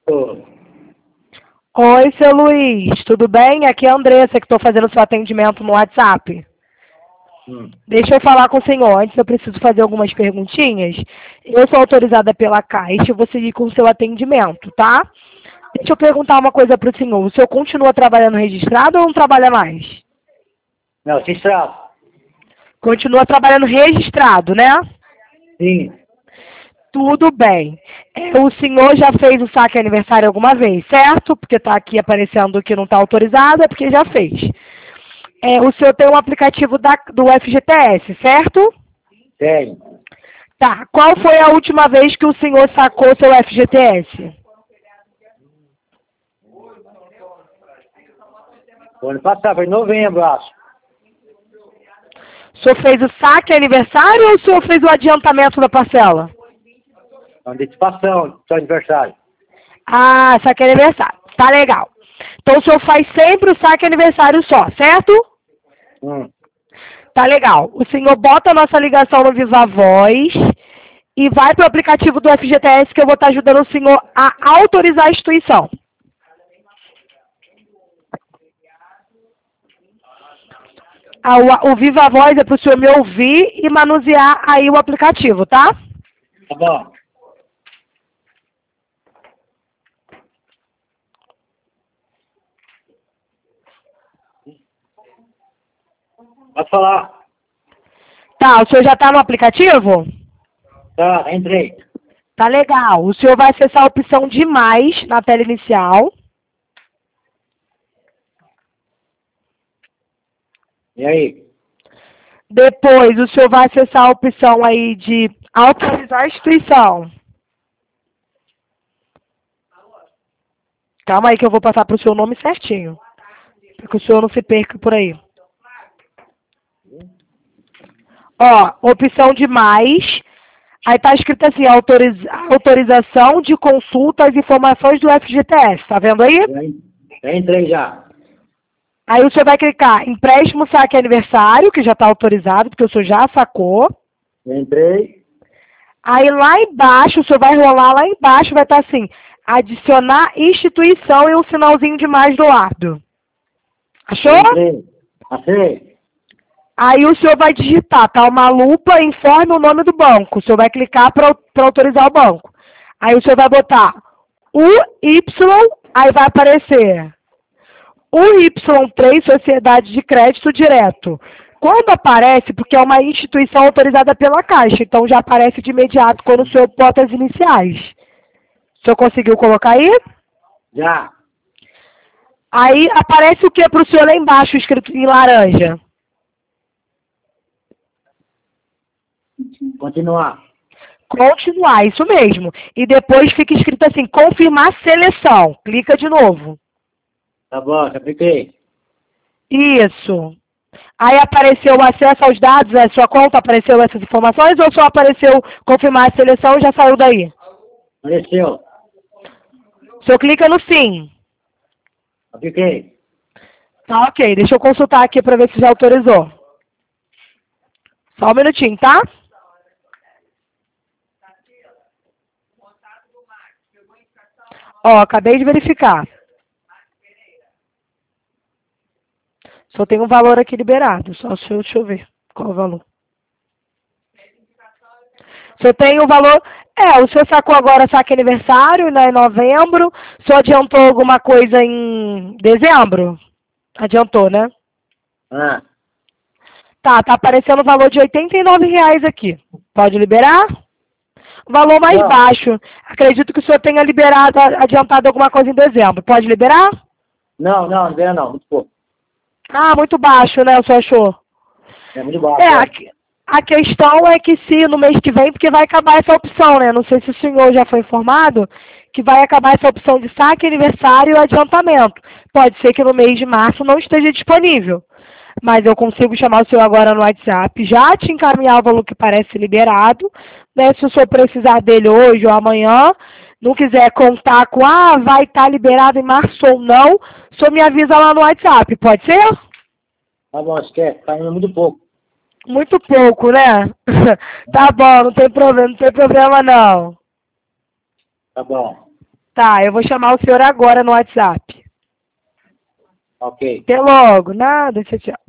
Ô, Oi, seu Luiz, tudo bem? Aqui é a Andressa, que estou fazendo seu atendimento no WhatsApp. Deixa eu falar com o senhor. Antes eu preciso fazer algumas perguntinhas. Eu sou autorizada pela Caixa e vou seguir com o seu atendimento, tá? Deixa eu perguntar uma coisa para o senhor. O senhor continua trabalhando registrado ou não trabalha mais? Não, se estrada. Continua trabalhando registrado, né? Sim. Tudo bem. O senhor já fez o saque aniversário alguma vez, certo? Porque está aqui aparecendo que não está autorizado, é porque já fez. O senhor tem um aplicativo do FGTS, certo? Tem. Tá. Qual foi a última vez que o senhor sacou seu FGTS? O ano passado, foi em novembro, acho. O senhor fez o saque aniversário ou o senhor fez o adiantamento da parcela? Antecipação do seu aniversário. Ah, saque aniversário. Tá legal. Então o senhor faz sempre o saque aniversário só, certo? Tá legal. O senhor bota a nossa ligação no Viva Voz e vai para o aplicativo do FGTS que eu vou estar ajudando o senhor a autorizar a instituição. O Viva Voz é para o senhor me ouvir e manusear aí o aplicativo, tá? Tá bom. Pode falar. Tá, o senhor já está no aplicativo? Tá, entrei. Tá legal. O senhor vai acessar a opção de mais na tela inicial. E aí? Depois, o senhor vai acessar a opção aí de autorizar a instituição. Calma aí que eu vou passar para o seu nome certinho. Para que o senhor não se perca por aí. Ó, opção de mais. Aí tá escrito assim, autorização de consulta às informações do FGTS. Tá vendo aí? Já entrei já. Aí o senhor vai clicar empréstimo saque aniversário, que já está autorizado, porque o senhor já sacou. Entrei. Aí lá embaixo, o senhor vai rolar lá embaixo, vai estar assim, adicionar instituição e um sinalzinho de mais do lado. Achou? Entrei. Achei. Aí o senhor vai digitar, tá? Uma lupa, informe o nome do banco. O senhor vai clicar para autorizar o banco. Aí o senhor vai botar UY, aí vai aparecer UY3, Sociedade de Crédito Direto. Quando aparece, porque é uma instituição autorizada pela Caixa, então já aparece de imediato quando o senhor bota as iniciais. O senhor conseguiu colocar aí? Já. Aí aparece o que para o senhor lá embaixo, escrito em laranja? Continuar. Continuar, isso mesmo. E depois fica escrito assim, confirmar seleção. Clica de novo. Tá bom, já cliquei. Isso. Aí apareceu o acesso aos dados, a sua conta, apareceu essas informações ou só apareceu confirmar a seleção e já saiu daí? Apareceu. O senhor clica no sim. Já cliquei. Tá, ok. Deixa eu consultar aqui para ver se já autorizou. Só um minutinho, tá? Ó, acabei de verificar. Só tem um valor aqui liberado. Só deixa eu ver qual é o valor. Só tem o valor... o senhor sacou agora saque aniversário, né, em novembro. O senhor adiantou alguma coisa em dezembro? Adiantou, né? Ah, Tá aparecendo o valor de R$ 89 aqui. Pode liberar? O valor mais baixo. Acredito que o senhor tenha liberado, adiantado alguma coisa em dezembro. Pode liberar? não, não. Muito pouco. Ah, muito baixo, né? O senhor achou? É muito baixo. A questão é que se no mês que vem, porque vai acabar essa opção, né? Não sei se o senhor já foi informado que vai acabar essa opção de saque, aniversário e adiantamento. Pode ser que no mês de março não esteja disponível. Mas eu consigo chamar o senhor agora no WhatsApp, já te encaminhar o valor que parece liberado, né? Se o senhor precisar dele hoje ou amanhã, não quiser contar com, vai estar liberado em março ou não, o senhor me avisa lá no WhatsApp, pode ser? Tá bom, esquece. Tá indo muito pouco. Muito pouco, né? Tá bom, não tem problema não. Tá bom. Tá, eu vou chamar o senhor agora no WhatsApp. Ok. Até logo. Nada, tchau, tchau.